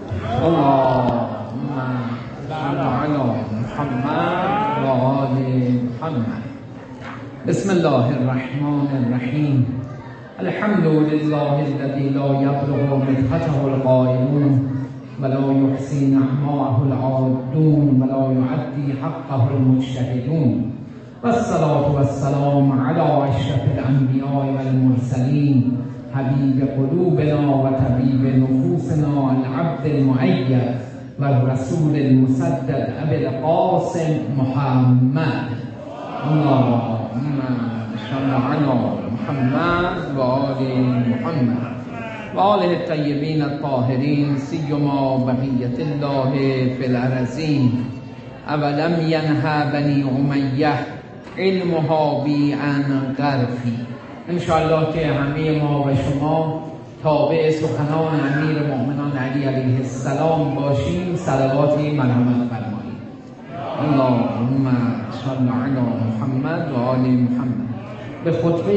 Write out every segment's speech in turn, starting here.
اللهم صل على محمد و آل محمد. بسم الله الرحمن الرحیم. الحمد لله الذي لا يبلغ مدحته القائلون ولا يحصي نعماءه العادون ولا يعدي حقه المجتهدون والصلاة والسلام على أشرف الأنبياء والمرسلين حبيب قلوبنا وطبيب نفوسنا العبد المؤيد والرسول المسدد أبي القاسم محمد. اللهم صل على محمد وآل محمد وآله الطيبين الطاهرين سيما بقية الله في الأرضين. أولم ينهى بني أمية علمها بی عن غرفی. انشاءالله که همه ما و شما تابع سخنان امیر مؤمنان علی علیه السلام باشیم. صلواتی مرحمت فرمایید. اللهم صل علی محمد و آل محمد. به خطبه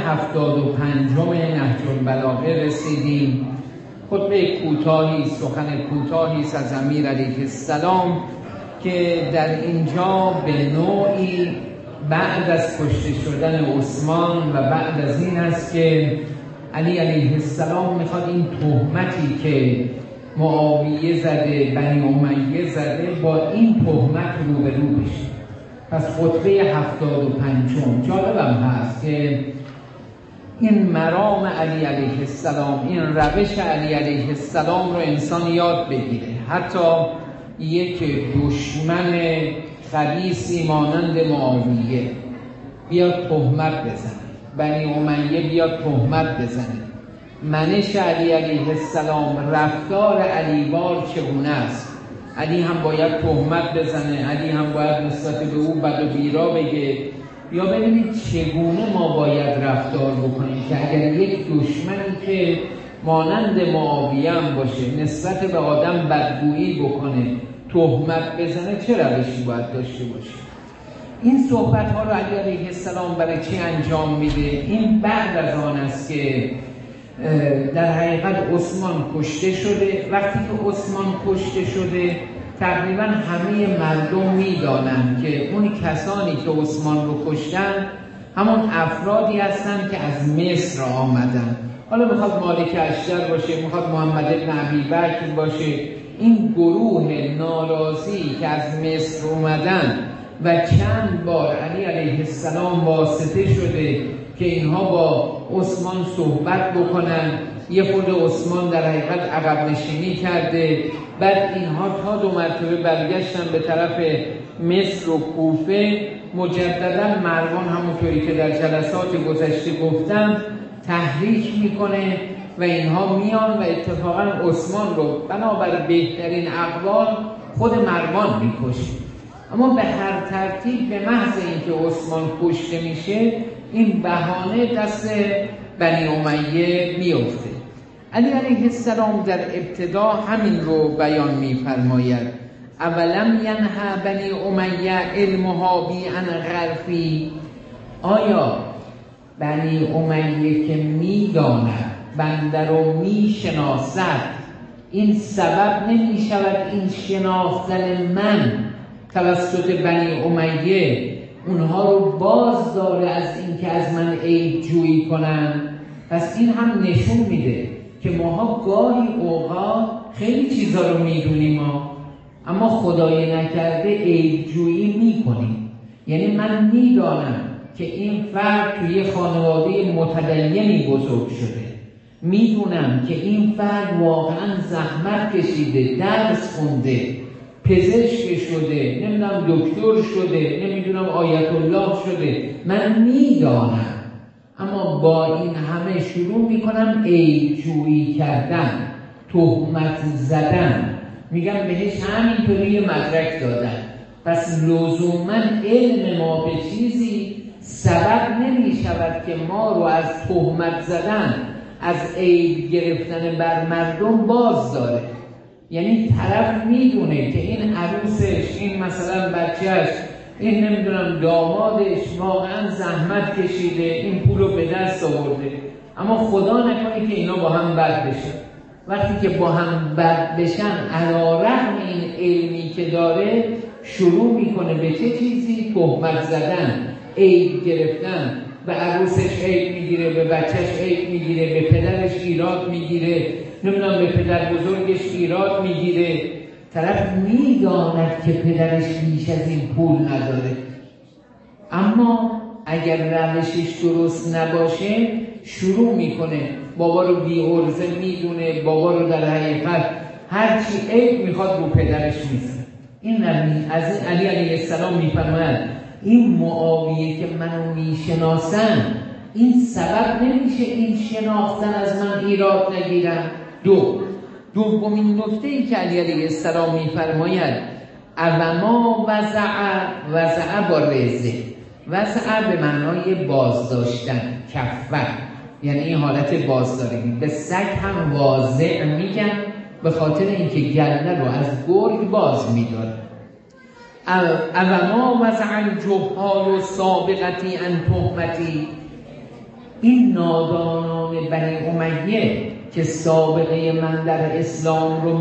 75 نهج البلاغه رسیدیم. خطبه کوتاهی، سخن کوتاهی از امیر علیه السلام که در اینجا به نوعی بعد از کشته شدن عثمان و بعد از این است که علی علیه السلام میخواد این تهمتی که معاویه زده، بنی امیه زده، با این تهمت روبرو بشه. پس خطبه 75 جالبم هست که این مرام علی علیه السلام، این روش علی علیه السلام رو انسان یاد بگیره. حتی یک دشمن خبیثی مانند معاویه بیاد تهمت بزنه، بنی امیه بیاد تهمت بزنه، منش علی علیه السلام، رفتار علیوار چگونه است. علی هم باید تهمت بزنه، علی هم باید نسبت به او بد و بیرا بگه. یا ببینید چگونه ما باید رفتار بکنیم که اگر یک دشمنی که مانند معاویه هم باشه نسبت به آدم بدگویی بکنه، تهمت بزنه، چه روشی باید داشته باشه. این صحبت ها رو علی علیه السلام برای چی انجام میده؟ این بعد از آن است که در حقیقت عثمان کشته شده. وقتی که عثمان کشته شده تقریبا همه مردم میدانند که اون کسانی که عثمان رو کشتن همون افرادی هستند که از مصر آمدن. حالا میخواد مالک اشتر باشه، میخواد محمد بن ابی بکر باشه. این گروه ناراضی که از مصر اومدن و چند بار علی علیه السلام واسطه شده که اینها با عثمان صحبت بکنن، یه خود عثمان در حقیقت عقب نشینی کرده. بعد اینها تا 2 مرتبه برگشتن به طرف مصر و کوفه. مجددا مروان همونطوری که در جلسات گذشته گفتم تحریک میکنه و اینها میان و اتفاقا عثمان رو بنابر بهترین اقوال خود مروان میکشه. اما به هر ترتیب به محض اینکه عثمان کشته میشه این بهانه دست بنی امیه میفته. علی علیه السلام در ابتدا همین رو بیان میفرماید. اولم ینهى بنی امیه علمها بی عن غرفی. آیا بنی امیه که میداند، بنده رو میشناسد، این سبب نمیشود این شناختن من توسط بنی امیه اونها رو باز داره از این که از من عیب جویی کنن؟ پس این هم نشون میده که ماها گاهی اوقات خیلی چیزا رو میدونیم اما خدای نکرده عیب جویی میکنیم. یعنی من میدانم که این فرد توی خانواده متدینی بزرگ شده، میدونم که این فرد واقعا زحمت کشیده، درس خونده، پزشک شده، نمیدونم دکتر شده، نمیدونم آیت الله شده، من میدانم. اما با این همه شروع میکنم عیب جویی کردن، تهمت زدن. میگم بهش همینطوری مدرک دادن. پس لزوما علم ما به چیزی سبب نمیشود که ما رو از تهمت زدن، از عیب گرفتن بر مردم باز داره. یعنی طرف میدونه که این عروسش، این مثلا بچهش، این نمیدونم دامادش واقعا زحمت کشیده، این پول رو به دست آورده، اما خدا نکنه که اینا با هم بد بشه. وقتی که با هم بد بشن علیرغم این علمی که داره شروع میکنه به چه چیزی؟ تهمت زدن، عیب گرفتن. به عروسش عیب میگیره، به بچهش عیب میگیره، به پدرش ایراد میگیره، نمیدونم به پدر بزرگش ایراد میگیره. طرف میداند که پدرش بیش از این پول نداره، اما اگر روشش درست نباشه شروع میکنه بابا رو بی‌عرضه میدونه، بابا رو در حقیقت هرچی عیب میخواد رو پدرش میزنه. این از علی علیه السلام میفرماید این معاویه که منو میشناسن این سبب نمیشه این شناختن از من ایراد نگیرن. دومین نکته ای که علی علیه السلام میفرماید اوما وزع با رزه. وزع به معنای بازداشتن، کفه، یعنی این حالت بازدارگی. به سگ هم واضع میگن به خاطر اینکه گله رو از گرگ باز میداره. اوما وزع الجهال و سابقتی ان تهمتی. این نادانان بنی امیه که سابقه من در اسلام رو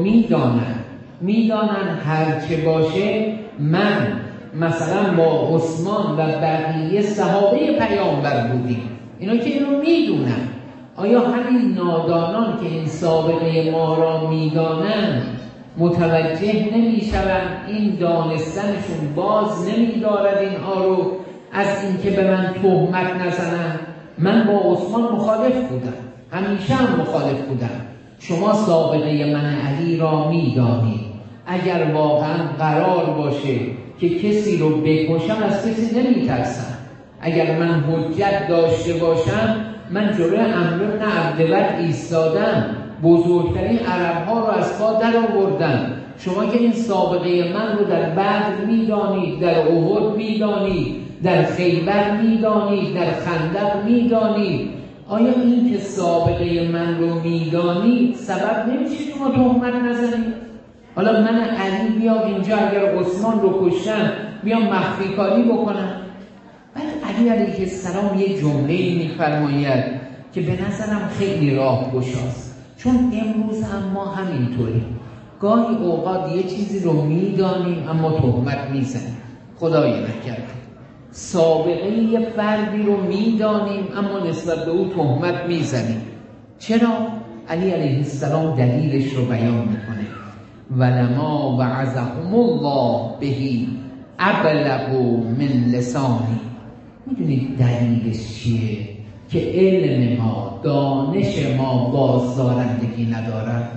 میدانن هرچه باشه من مثلا با عثمان و بقیه صحابه پیامبر بودیم، اینا که اینو میدونن. آیا همین نادانان که این سابقه ما را میدانن متوجه نمیشوند؟ این دانستنشون باز نمیدارد اینها رو از اینکه به من تهمت نزنن. من با عثمان مخالف بودم، همیشه هم مخالف بودم. شما سابقه من علی را میدانید. اگر واقعا قرار باشه که کسی رو بکشم از کسی نمیترسم. اگر من حجت داشته باشم من جلوی عمرو بن عبدود ایستادم، بزرگترین عرب‌ها رو از پا در آوردم. شما که این سابقه من رو در بدر میدانید، در احد میدانید، در خیبر میدانید، در خندق میدانید، آیا این که سابقه من رو میدانید سبب نمیشه که ما تهمت نزنید؟ حالا من علی بیام اینجا اگر عثمان رو کشتم بیام مخفی کاری بکنم؟ بعد علی علیه السلام یه جمله میفرماید که به نظرم خیلی راهگشاست، چون امروز هم ما همینطوریم. گاهی اوقات یه چیزی رو میدانیم اما تهمت میزنیم. خدای نکرده سابقه یه فردی رو میدانیم اما نسبت به او تهمت میزنیم. چرا؟ علی علیه السلام دلیلش رو بیان میکنه. ولما وعظهم الله بهی ابلغ من لسانی. میدونید دلیلش چیه؟ که علم ما، دانش ما بازدارندگی ندارد.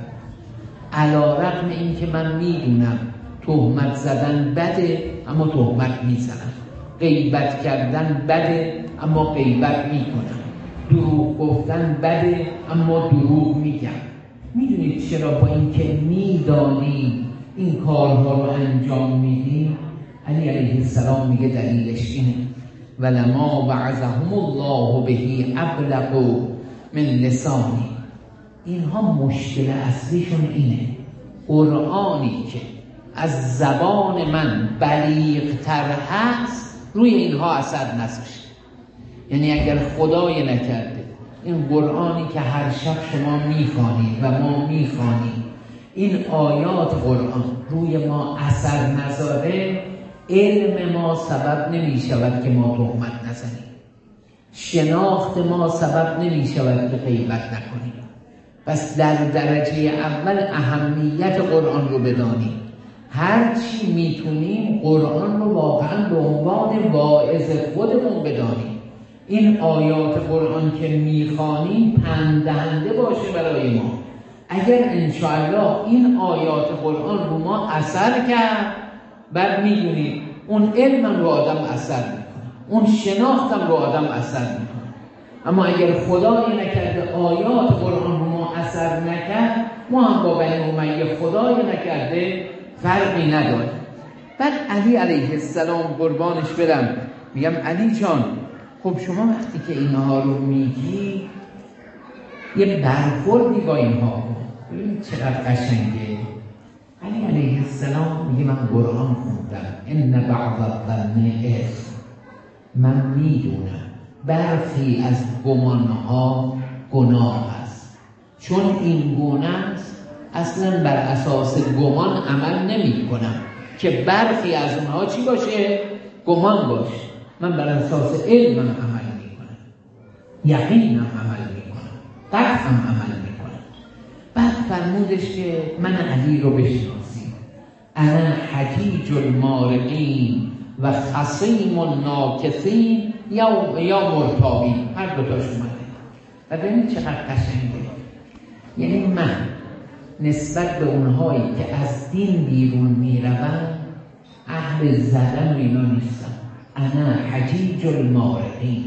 علیرغم این که من میدونم تهمت زدن بده اما تهمت میزنم، غیبت کردن بده اما غیبت میکنم، دروغ گفتن بده اما دروغ میگم. میدونید چرا؟ با اینکه میدانی این کارها رو انجام میدی. علی علیه السلام میگه دلیلش اینه. ولما وعظهم الله بهی ابلغ من لسانی. اینها مشکل اصلیشون اینه، قرآنی که از زبان من بلیغ‌تر هست روی اینها اثر نذاشته. یعنی اگر خدای نکرده این قرآنی که هر شب شما میخوانید و ما میخوانیم، این آیات قرآن روی ما اثر نذاره، علم ما سبب نمی شود که ما تهمت نزنیم، شناخت ما سبب نمی شود که غیبت نکنیم. پس در درجه اول اهمیت قرآن رو بدانیم، هر چی میتونیم قرآن رو واقعا به عنوان واعظ خودمون بدانیم. این آیات قرآن که میخوانیم پندهنده باشه برای ما. اگر انشاءالله این آیات قرآن رو ما اثر کرد، بعد میدونید اون علم رو آدم اثر میکنه، اون شناختم رو آدم اثر میکنه. اما اگر خدای نکرده آیات قرآن رو ما اثر نکرد، ما هم با بنی امیه خدای نکرده فرقی نداره. بعد علی علیه السلام قربانش برم میگم علی جان، خب شما وقتی که اینها رو میگی یه برخوردی با اینها، ببین چقدر قشنگه. علی علیه السلام میگه من قرآن خوندم، ان بعض الظن اثم. من میدونم برخی از گمانها گناه است، چون این گونه است اصلا بر اساس گمان عمل نمی کنم که برخی از اونها چی باشه؟ گمان باشه. من بر اساس علمم عمل می کنم، یقینم عمل می کنم، قطعم عمل می کنم. بعد فرمودش که من علی رو بشناسید، انا حجیج المارقین و خصیم الناکثین یا مرتابین. هر دوتاش اومده و ببینید چقدر قشنگه. یعنی من نسبت به اونهایی که از دین بیرون میروند اهل زدن و اینا نیستم. انا حجیج المارقین.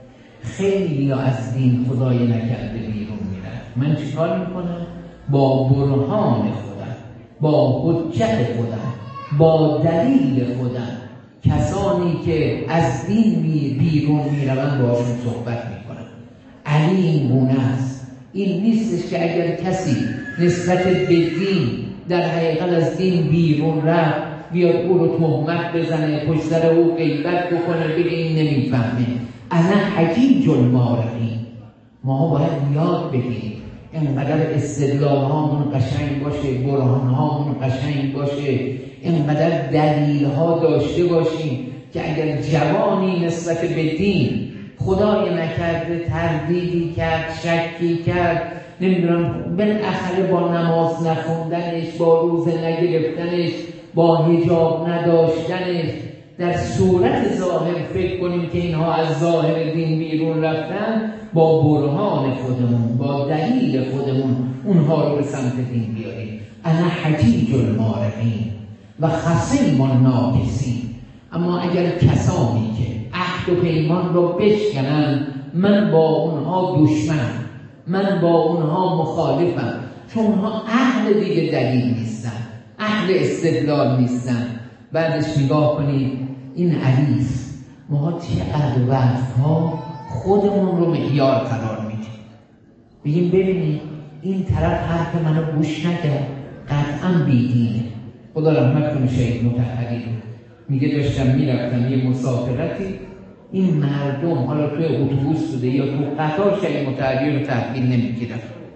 خیلی از دین خدای نکرده بیرون میرن. من چیکار میکنم؟ با برهان خودم، با حجت خودم، با دلیل خودم کسانی که از دین بیرون میروند باشون صحبت میکنم. علی این گونه است. این نیستش که اگر کسی نسبت به دین در حقیقت از دین بیرون رفت بیاد او رو تهمت بزنه، پشت سر او غیبت بکنه، بگه این نمیفهمه. انا حجیج المارقین. ما باید یاد بگیریم اینقدر استدلال هامون قشنگ باشه، برهان هامون قشنگ باشه، اینقدر دلیل ها داشته باشیم که اگر جوانی نسبت به دین خدای نکرده تردیدی کرد، شکی کرد، نمیدونم بالاخره با نماز نخوندنش، با روزه نگرفتنش، با حجاب نداشتنش، در صورت ظاهر فکر کنیم که اینها از ظاهر دین بیرون رفتن، با برهان خودمون، با دلیل خودمون اونها رو به سمت دین بیاریم. انا حجیج المارقین و خصیم الناکثین. اما اگر کسانی که عهد و پیمان رو بشکنن، من با اونها دشمن، من با اونها مخالفم، چون اونها اهل دیگه دلیل نیستن، اهل استدلال نیستن. بعدش نگاه کنید این علیست. ما چقدر وقتها خودمون رو معیار قرار میدیم، بگیم ببینید این طرف حرف منو گوش نکرد، قطعا بیدینه. خدا رحمت کنه شهید مطهری رو، میگه داشتم میرفتم یه مسافرتی، این مردم حالا توی اتوبوس بوده یا تو قطار شهید مطهری رو تحویل نمیگیرن.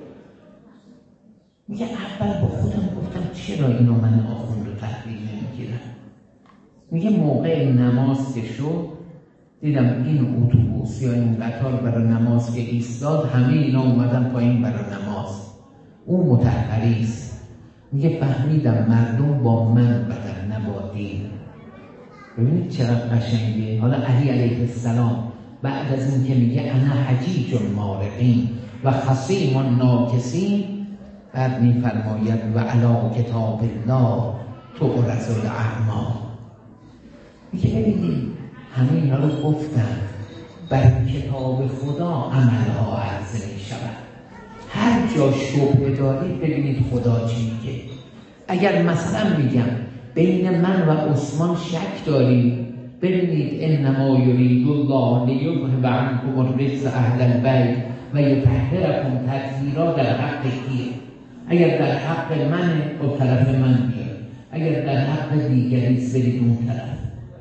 میگه اول با خودم گفتم چرا اینو من آخوند رو تحویل نمیگیرن. میگه موقع نماز که شد دیدم این اتوبوس یا این قطار برای نماز که ایستاد، همه اینا اومدن پایین برای نماز. اون مطهری است. میگه فهمیدم مردم با من بدن، نه با دین. ببینید چقدر قشنگه. حالا علی علیه السلام بعد از این که میگه انا حجیج المارقین و خصیم الناکثین، بعد میفرماید و علی کتاب الله تعرض الاعمال. میگه ببینید همه اینا رو گفتن، بر کتاب خدا عملها عرضه میشود. هر جا شبهه دارید ببینید خدا چی میگه. اگر مثلا میگم بین من و عثمان شک دارید، ببینید انما یرید الله لیذهب عنکم الرجس اهل البیت و یطهرکم تطهیرا. در حق کیه؟ اگر در حق منه خب طرف من بیاد، اگر در حق دیگری برید اون طرف.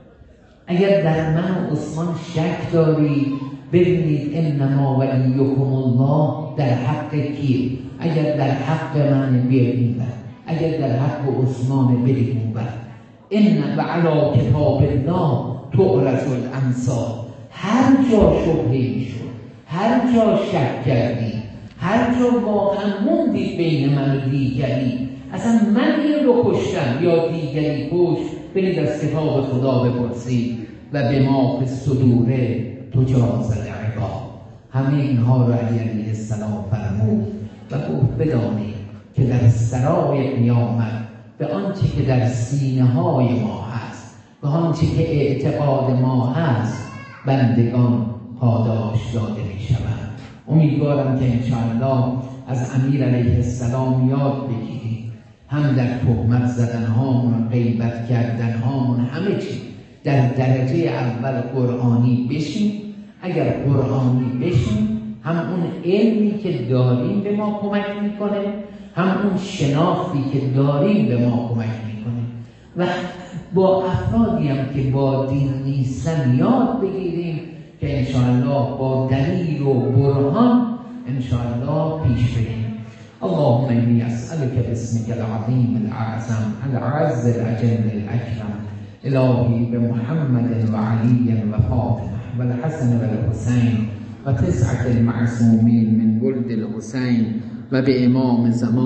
اگر در من و عثمان شک دارید ببینید انما ولیکم الله در حق کیه؟ اگر در حق من بیارید، اگر در حق عثمان برید اون بر. ان و علی کتاب الله تعرض الامثال. هر جا شبهه شد، هر جا شک کردید، هر جا واقعا موندید بین من و دیگری، اصلا من این رو کشتم یا دیگری کشت، برید از کتاب خدا بپرسید و به ما فی الصدور تجاز العقاب. همه اینها رو علی علیه السلام فرمود و گفت بدانید که در سرای قیامت به آنچه که در سینه های ما هست، به آنچه که اعتقاد ما هست، بندگان پاداش داده می شود. امیدوارم که انشاءالله از امیر علیه السلام یاد بگیریم، هم در تهمت زدن هامون، غیبت کردن هامون، همه چی در درجه اول قرآنی بشیم. اگر قرآنی بشیم، هم اون علمی که داریم به ما کمک میکنه، هم اون شناختی که داریم به ما کمک میکنه. و با افرادی هم که با دین نیستن یاد بگیریم که انشاءالله با دلیل و برهان انشاءالله پیش بریم. اللهم إني أسألك باسمك العظيم الأعظم الأعز الأجل الأكرم إلهي بمحمد وعلي وفاطمة والحسن والحسين وتسعة المعصومين من ولد الحسين وبإمام زمان